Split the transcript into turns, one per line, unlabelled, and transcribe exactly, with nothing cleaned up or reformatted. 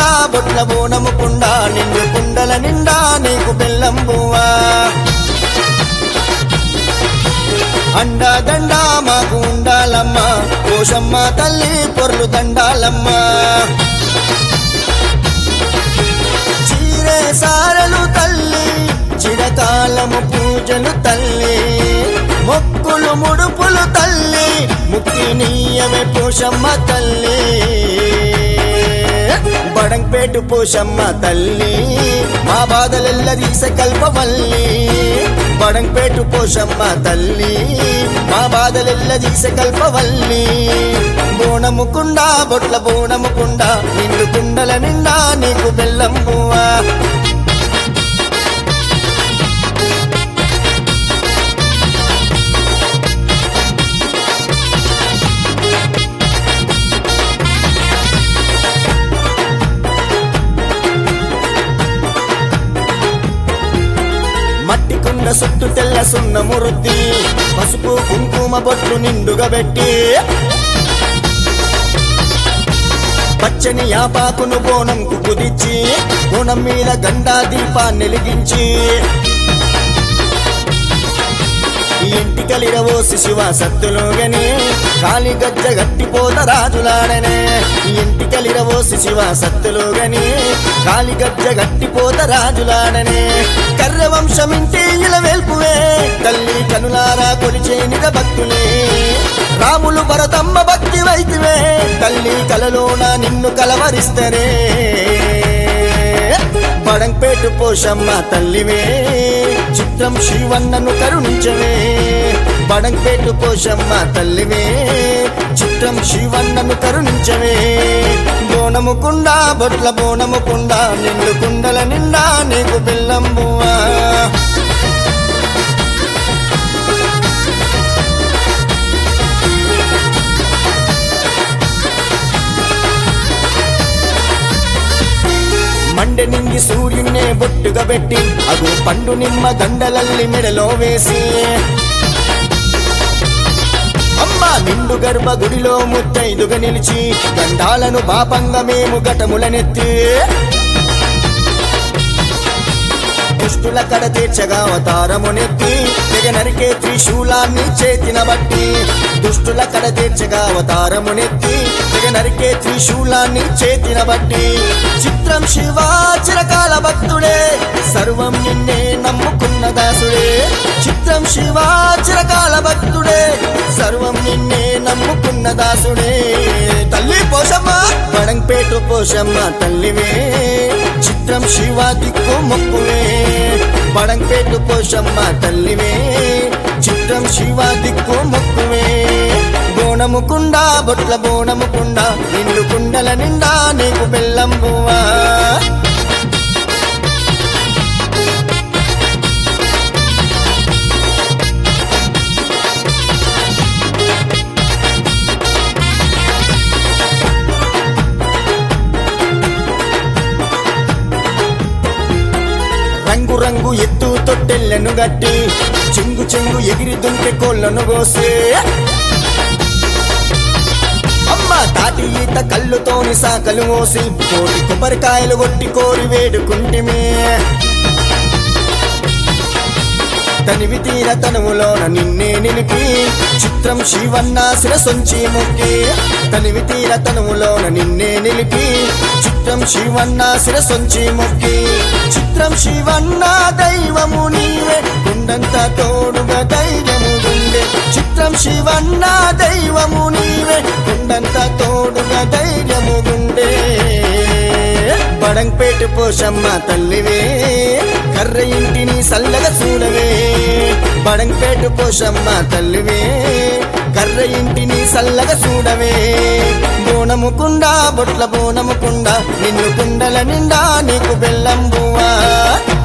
కుండా బొట్ల బోనము కుండా నిండు కుండల నిండా నీకు బెల్లం బువ్వా అండా దండా మాకు ఉండాలమ్మ పోషమ్మ తల్లి పొర్లు దండాలమ్మ చీరే సారలు తల్లి చిరకాలము పూజలు తల్లి మొక్కులు ముడుపులు తల్లి ముక్తి నీయమే పోషమ్మ తల్లి బడంపేటు పోషమ్మ తల్లి మా బాధలెల్ల తీసే కల్పవల్లి బడంపేటు పోషమ్మ తల్లి మా బాధలెల్ల తీసే కల్పవల్లి బోనము కుండా బొట్ల బోనము కుండా నిండు కుండల నిండా నీకు బెల్లం బువ్వా మట్టి కుండ సుట్టు తెల్ల సున్న మురుద్ది పసుపు కుంకుమ బొట్లు నిండుగా పెట్టి పచ్చని యాపాకును బోనంకు కుదిచ్చి బోనం మీద గండా దీపాన్ని వెలిగించి ఇంటికలిరవోసి శివ సత్తులోగని కాలి గజ్జ గట్టిపోత రాజులాడనే ఇంటికలిరవోసి శివ సత్తులోగని కాలి గజ్జ గట్టిపోత రాజులాడనే కర్ర వంశమింటి ఇల వెల్పువే తల్లి కనులారా కొలిచేనిద భక్తులే రాములు భరతమ్మ భక్తి వైతివే తల్లి కలలోన నిన్ను కలవరిస్తరే బడంపేటు పోషమ్మ తల్లివే చిత్రం శివన్నను కరుణించవే బడంపేటు పోషమ్మ తల్లివే చిత్రం శివన్నను కరుణించవే బోనము కుండా బొట్ల బోనము కుండా నిండు కుండల నిండా నీకు బెల్లం బువ్వా మండె నింగి సూర్యున్నే బొట్టుగా పెట్టి అగు పండు నిమ్మ దండలల్లి మెడలో వేసి అమ్మ నిండు గర్భ గుడిలో ముత్తైదుగా నిలిచి గండాలను పాపంగా మేము ఘటములనెత్తి దుష్టుల కడ తీర్చగా అవతారమునెత్తి తెగ నరికే త్రిశూలాన్ని చేతిన బట్టి దుష్టుల కడ తీర్చగా అవతారమునెత్తి తెగ నరికే త్రిశూలాన్ని చేతిన బట్టి చిత్రం శివ చిరకాల భక్తుడే సర్వం నిన్నే నమ్ముకున్న దాసుడే చిత్రం శివ చిరకాల భక్తుడే సర్వం నిన్నే నమ్ముకున్న దాసుడే తల్లి పోషమ్మ బడంపేటు పోషమ్మ తల్లివే చిత్రం శివ దిక్కు మొక్కువే బడంపేటు పోషమ్మ తల్లివే చిత్రం శివ దిక్కు మొక్కువే బోనము కుండా బొట్ల బోనము కుండా నిండు కుండల నిండా నీకు బెల్లం బువ్వా రంగు రంగు ఎత్తు తొట్టెళ్ళను గట్టి చెంగు చెంగు ఎగిరి దుంకె కోళ్ళను కోసే అమ్మ తాటి ఈత కళ్ళుతోని సాకలు మోసి కోటి కొబ్బరికాయలు కొట్టి కోరి వేడుకుంటిమే తనివి తీర తనువులోన నిన్నే నిలిపి చిత్రం శివన్న శిరసొంచి మొక్కి తనివి తీర తనువులోన నిన్నే నిలిపి చిత్రం శివన్న శిరసొంచి మొక్కి చిత్రం శివన్న దైవము నీవే గుండంత తోడుగా ధైర్యము గుండె చిత్రం శివన్న దైవము నీవే గుండంత తోడుగా ధైర్యము గుండె బడంపేటు పోషమ్మ తల్లివే కర్ర ఇంటిని సల్లగా చూడవే బడంపేటు పోషమ్మ తల్లివే కర్ర ఇంటిని సల్లగా చూడవే బోనము కుండా బొట్ల బోనము కుండా నిన్ను కుండల నిండా నీకు బెల్లం బువ్వా